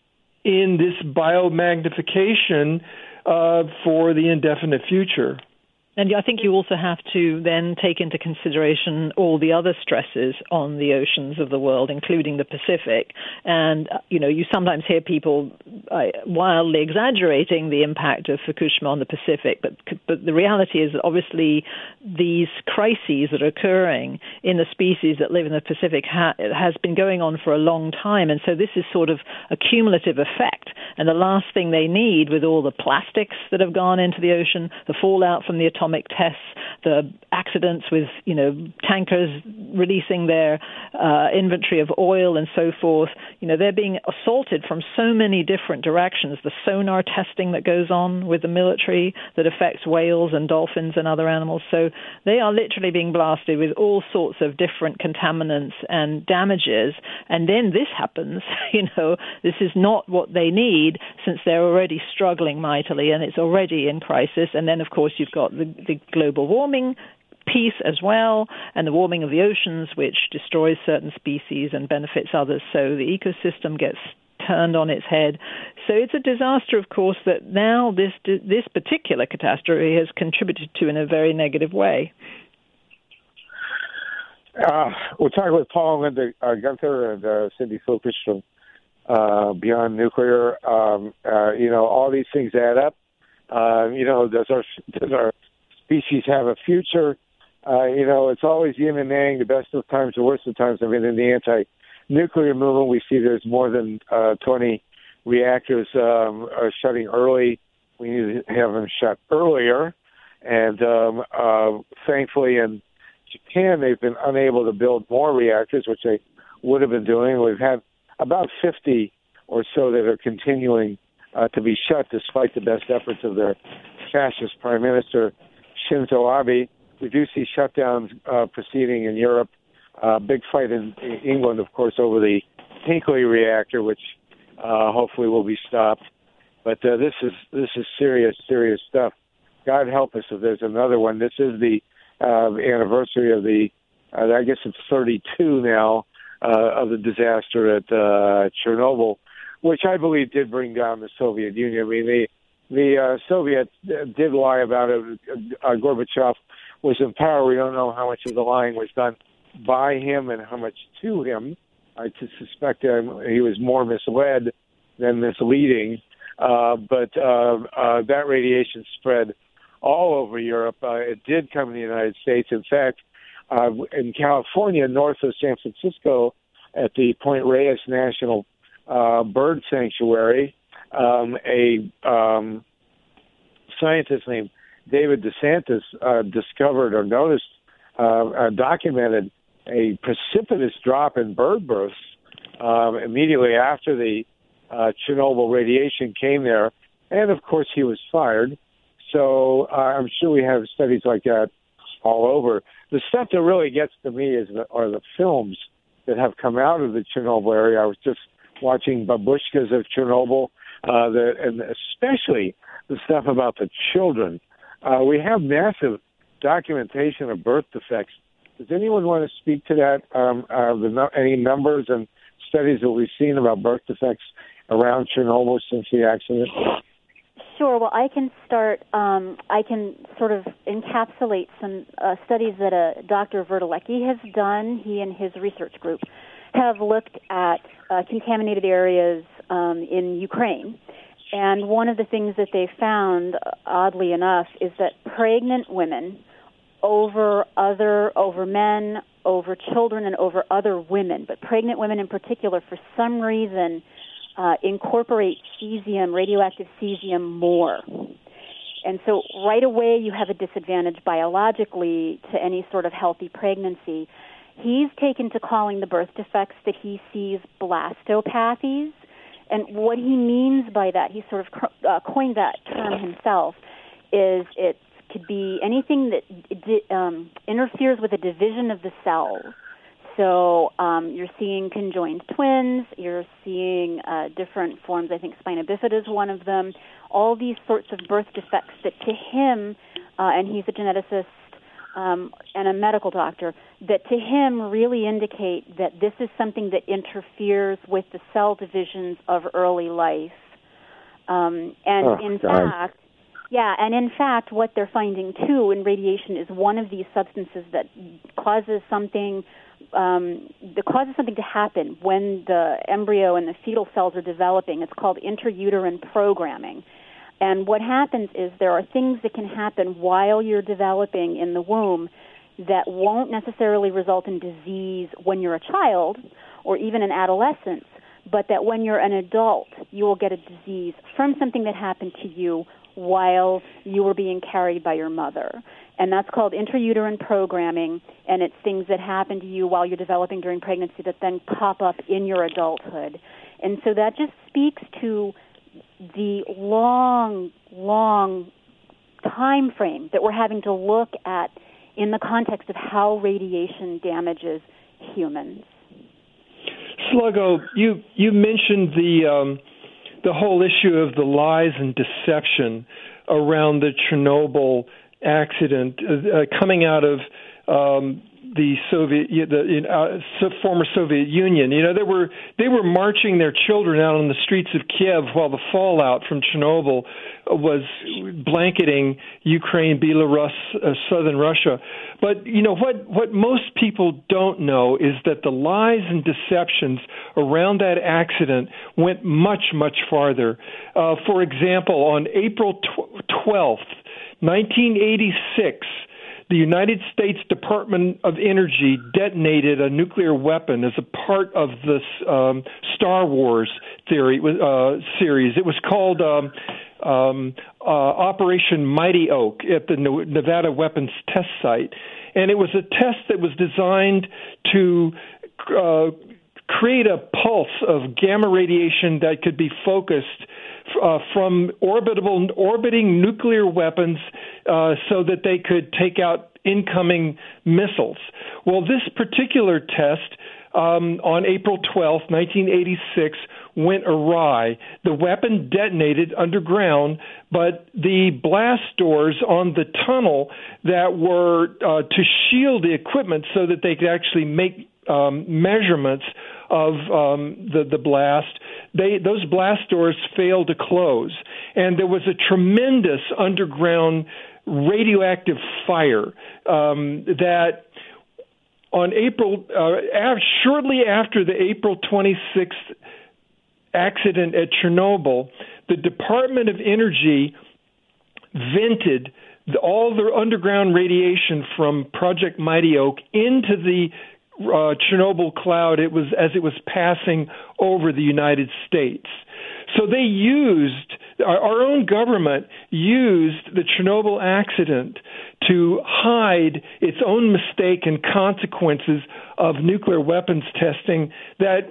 in this biomagnification uh, for the indefinite future. And I think you also have to then take into consideration all the other stresses on the oceans of the world, including the Pacific. And, you know, you sometimes hear people uh, wildly exaggerating the impact of Fukushima on the Pacific, but but the reality is that obviously these crises that are occurring in the species that live in the Pacific ha- has been going on for a long time. And so this is sort of a cumulative effect. And the last thing they need, with all the plastics that have gone into the ocean, the fallout from the atomic atomic tests, the accidents with, you know, tankers releasing their uh, inventory of oil and so forth. You know, they're being assaulted from so many different directions. The sonar testing that goes on with the military that affects whales and dolphins and other animals. So they are literally being blasted with all sorts of different contaminants and damages. And then this happens, you know, this is not what they need, since they're already struggling mightily and it's already in crisis. And then, of course, you've got the, the global warming piece as well, and the warming of the oceans, which destroys certain species and benefits others. So the ecosystem gets turned on its head. So it's a disaster, of course, that now this this particular catastrophe has contributed to in a very negative way. Uh, we're talking with Paul and Linda uh, Gunther and uh, Cindy Focus from uh, Beyond Nuclear. Um, uh, you know, all these things add up. Uh, you know, does our does our species have a future? Uh, you know, it's always yin and yang, the best of times, the worst of times. I mean, in the anti-nuclear movement, we see there's more than uh, twenty reactors um, are shutting early. We need to have them shut earlier. And um, uh, thankfully, in Japan, they've been unable to build more reactors, which they would have been doing. We've had about fifty or so that are continuing uh, to be shut, despite the best efforts of their fascist Prime Minister, Shinzo Abe. We do see shutdowns uh, proceeding in Europe. Uh, big fight in, in England, of course, over the Hinkley reactor, which uh, hopefully will be stopped. But uh, this is this is serious, serious stuff. God help us if there's another one. This is the uh, anniversary of the, uh, I guess it's thirty-two now, uh, of the disaster at uh, Chernobyl, which I believe did bring down the Soviet Union. I mean, the the uh, Soviets did lie about it. Uh, Gorbachev was in power. We don't know how much of the lying was done by him and how much to him. I suspect um, he was more misled than misleading. Uh, but uh, uh, that radiation spread all over Europe. Uh, it did come to the United States. In fact, uh, in California, north of San Francisco, at the Point Reyes National uh, Bird Sanctuary, um, a um, scientist named David DeSantis uh, discovered or noticed, uh, uh, documented a precipitous drop in bird births um, immediately after the uh, Chernobyl radiation came there. And, of course, he was fired. So uh, I'm sure we have studies like that all over. The stuff that really gets to me is the, are the films that have come out of the Chernobyl area. I was just watching Babushkas of Chernobyl, uh, the, and especially the stuff about the children. Uh, we have massive documentation of birth defects. Does anyone want to speak to that? Um, uh, the no- any numbers and studies that we've seen about birth defects around Chernobyl since the accident? Sure. Well, I can start. Um, I can sort of encapsulate some uh, studies that uh, Doctor Verdelecki has done. He and his research group have looked at uh, contaminated areas um, in Ukraine. And one of the things that they found, oddly enough, is that pregnant women over other, over men, over children, and over other women, but pregnant women in particular, for some reason, uh, incorporate cesium, radioactive cesium, more. And so right away you have a disadvantage biologically to any sort of healthy pregnancy. He's taken to calling the birth defects that he sees blastopathies. And what he means by that, he sort of uh, coined that term himself, is it could be anything that um, interferes with the division of the cells. So um, you're seeing conjoined twins, you're seeing uh, different forms, I think spina bifida is one of them, all these sorts of birth defects that to him, uh, and he's a geneticist um, and a medical doctor, that to him really indicate that this is something that interferes with the cell divisions of early life. Um, and oh, in God. fact, yeah, and in fact, what they're finding, too, in radiation is one of these substances that causes something um, that causes something to happen when the embryo and the fetal cells are developing. It's called intrauterine programming. And what happens is there are things that can happen while you're developing in the womb that won't necessarily result in disease when you're a child or even an adolescent, but that when you're an adult, you will get a disease from something that happened to you while you were being carried by your mother. And that's called intrauterine programming, and it's things that happen to you while you're developing during pregnancy that then pop up in your adulthood. And so that just speaks to the long, long time frame that we're having to look at in the context of how radiation damages humans. Sluggo, you you mentioned the um, the whole issue of the lies and deception around the Chernobyl accident uh, coming out of um, the Soviet, the uh, former Soviet Union. You know, they were they were marching their children out on the streets of Kiev while the fallout from Chernobyl was blanketing Ukraine, Belarus, uh, southern Russia. But you know what? What most people don't know is that the lies and deceptions around that accident went much, much farther. Uh, for example, on April twelfth, nineteen eighty-six. The United States Department of Energy detonated a nuclear weapon as a part of this um, Star Wars theory uh, series. It was called um, um, uh, Operation Mighty Oak at the Nevada Weapons Test Site. And it was a test that was designed to uh, create a pulse of gamma radiation that could be focused Uh, from orbitable, orbiting nuclear weapons uh, so that they could take out incoming missiles. Well, this particular test um, on April twelfth, nineteen eighty-six, went awry. The weapon detonated underground, but the blast doors on the tunnel that were uh, to shield the equipment so that they could actually make um, measurements of um, the, the blast, they, those blast doors failed to close. And there was a tremendous underground radioactive fire um, that on April, uh, af- shortly after the April twenty-sixth accident at Chernobyl, the Department of Energy vented the, all the underground radiation from Project Mighty Oak into the Uh, Chernobyl cloud it was as it was passing over the United States. So they used, our, our own government used the Chernobyl accident to hide its own mistake and consequences of nuclear weapons testing that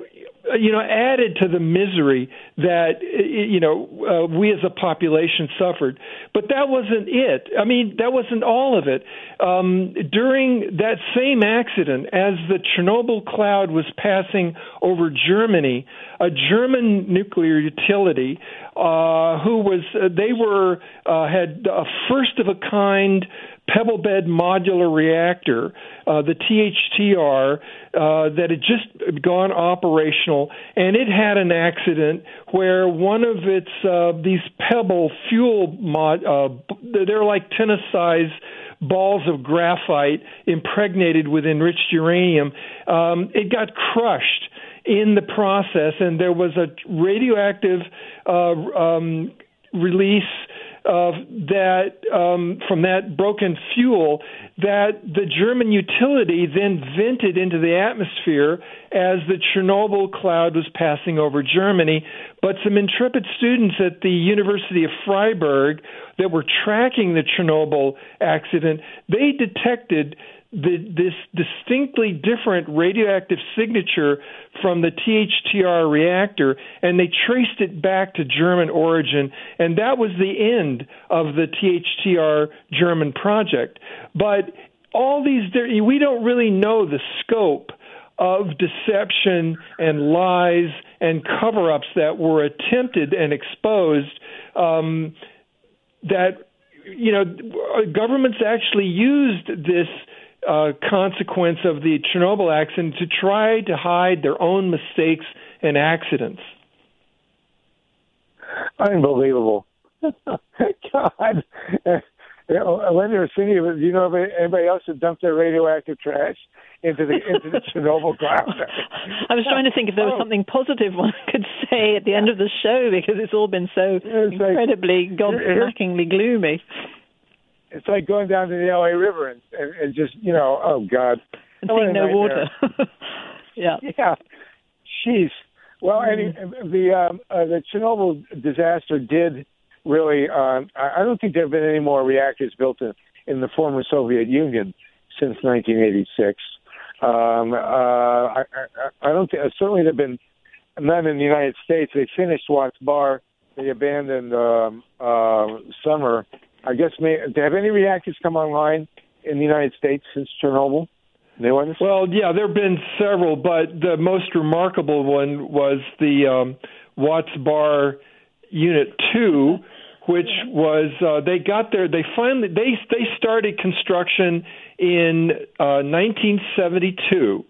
you know, added to the misery that, you know, uh, we as a population suffered. But that wasn't it. I mean, that wasn't all of it. Um, during that same accident, as the Chernobyl cloud was passing over Germany, a German nuclear utility uh, who was, uh, they were, uh, had a first of a kind pebble bed modular reactor, uh, the T H T R, uh, that had just gone operational, and it had an accident where one of its, uh, these pebble fuel, mod, uh, they're like tennis-sized balls of graphite impregnated with enriched uranium. Um, it got crushed in the process, and there was a radioactive uh, um, release of that um, from that broken fuel that the German utility then vented into the atmosphere as the Chernobyl cloud was passing over Germany. But some intrepid students at the University of Freiburg that were tracking the Chernobyl accident, they detected The, this distinctly different radioactive signature from the T H T R reactor, and they traced it back to German origin, and that was the end of the T H T R German project. But all these, we don't really know the scope of deception and lies and cover-ups that were attempted and exposed, um, that, you know, governments actually used this Uh, consequence of the Chernobyl accident to try to hide their own mistakes and accidents. Unbelievable. God. You know, Linda or Cindy, do you know if anybody else had dumped their radioactive trash into the into the Chernobyl cloud? I was trying to think if there was oh. something positive one could say at the end of the show, because it's all been so it's incredibly like, gobsmackingly gloomy. It's like going down to the L A River and, and, and just, you know, oh, God. And seeing no water. yeah. Yeah. Jeez. Well, mm. any, the um, uh, the Chernobyl disaster did really, um, I don't think there have been any more reactors built in, in the former Soviet Union since nineteen eighty-six. Um, uh, I, I, I don't think, certainly there have been none in the United States. They finished Watts Bar. They abandoned um, uh, Summer. I guess, may, have any reactors come online in the United States since Chernobyl? New ones? Well, yeah, there have been several, but the most remarkable one was the um, Watts Bar Unit two, which was uh, they got there. They finally they they started construction in uh, nineteen seventy-two,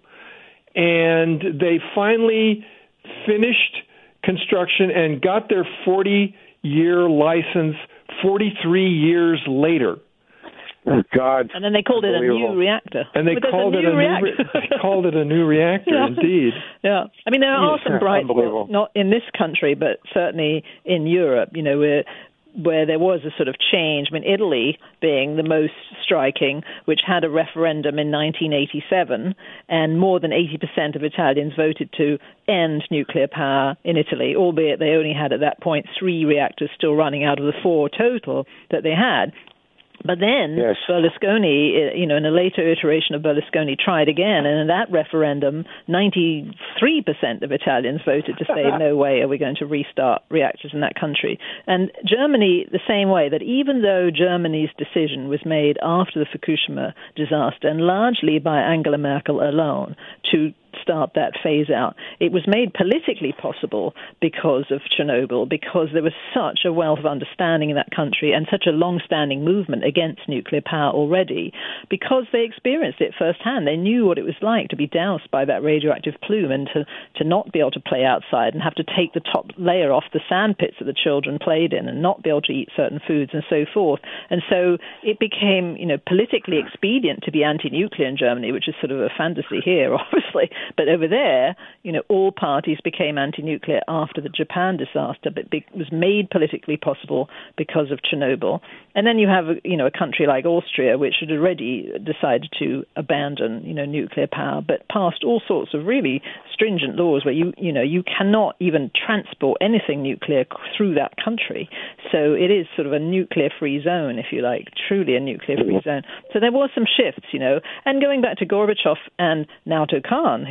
and they finally finished construction and got their forty-year license forty-three years later. Oh, God. And then they called it a new reactor. And they called it a new re- they called it a new reactor, yeah. indeed. Yeah. I mean, there are yeah, some bright spots, not in this country, but certainly in Europe, you know, where where there was a sort of change. I mean, Italy being the most striking, which had a referendum in nineteen eighty-seven, and more than eighty percent of Italians voted to end nuclear power in Italy, albeit they only had at that point three reactors still running out of the four total that they had. But then yes. Berlusconi, you know, in a later iteration of Berlusconi, tried again, and in that referendum, ninety-three percent of Italians voted to say, no way are we going to restart reactors in that country. And Germany, the same way, that even though Germany's decision was made after the Fukushima disaster, and largely by Angela Merkel alone, to start that phase out, it was made politically possible because of Chernobyl, because there was such a wealth of understanding in that country and such a long-standing movement against nuclear power already, because they experienced it firsthand. They knew what it was like to be doused by that radioactive plume and to, to not be able to play outside and have to take the top layer off the sand pits that the children played in and not be able to eat certain foods and so forth. And so it became, you know, politically expedient to be anti-nuclear in Germany, which is sort of a fantasy here, obviously. But over there, you know, all parties became anti-nuclear after the Japan disaster, but it was made politically possible because of Chernobyl. And then you have, you know, a country like Austria, which had already decided to abandon, you know, nuclear power, but passed all sorts of really stringent laws where you, you know, you cannot even transport anything nuclear through that country. So it is sort of a nuclear-free zone, if you like, truly a nuclear-free zone. So there were some shifts, you know. And going back to Gorbachev and Naoto Kan,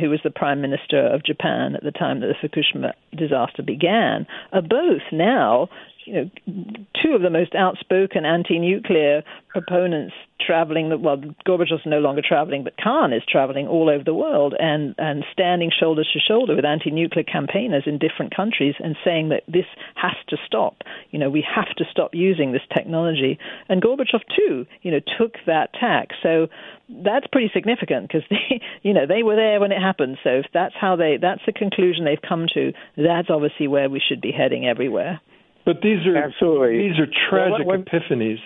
who was the Prime Minister of Japan at the time that the Fukushima disaster began, are both now, you know, two of the most outspoken anti-nuclear proponents traveling. Well, Gorbachev's no longer traveling, but Khan is traveling all over the world and, and standing shoulder to shoulder with anti-nuclear campaigners in different countries and saying that this has to stop. You know, we have to stop using this technology. And Gorbachev, too, you know, took that tack. So that's pretty significant because, you know, they were there when it happened. So if that's how they, that's the conclusion they've come to, that's obviously where we should be heading everywhere. But these are Absolutely. these are tragic well, when, epiphanies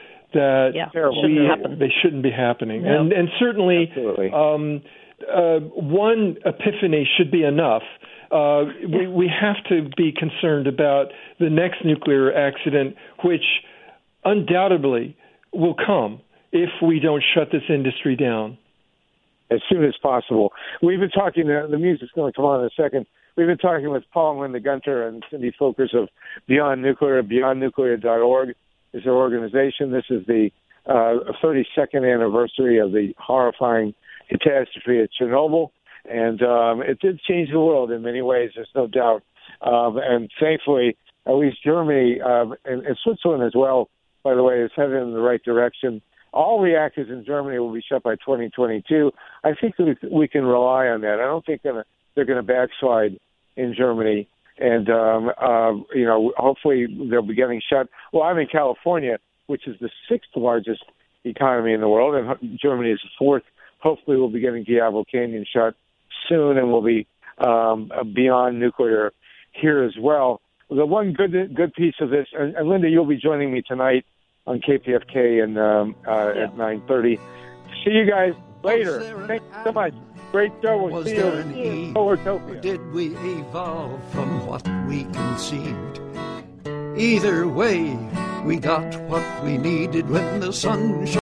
that yeah, we, shouldn't happen. they shouldn't be happening. No. And and certainly um, uh, one epiphany should be enough. Uh, yeah. we, we have to be concerned about the next nuclear accident, which undoubtedly will come if we don't shut this industry down. As soon as possible. We've been talking, uh, the music's going to come on in a second. We've been talking with Paul and Linda Gunter and Cindy Folkers of Beyond Nuclear. beyond nuclear dot org is their organization. This is the uh, thirty-second anniversary of the horrifying catastrophe at Chernobyl. And um, it did change the world in many ways, there's no doubt. Um, and thankfully, at least Germany um, and, and Switzerland as well, by the way, is headed in the right direction. All reactors in Germany will be shut by twenty twenty-two. I think that we can rely on that. I don't think they're going to backslide in Germany. And, um, uh, you know, hopefully they'll be getting shut. Well, I'm in California, which is the sixth largest economy in the world, and Germany is the fourth. Hopefully we'll be getting Diablo Canyon shut soon, and we'll be um, beyond nuclear here as well. The one good good piece of this, and, and Linda, you'll be joining me tonight on K P F K and um, uh, yeah. at nine thirty. See you guys later. Thanks so much. Great show. We'll Was see there you an in Eve, Solartopia. or did we evolve from what we conceived? Either way, we got what we needed when the sun shone.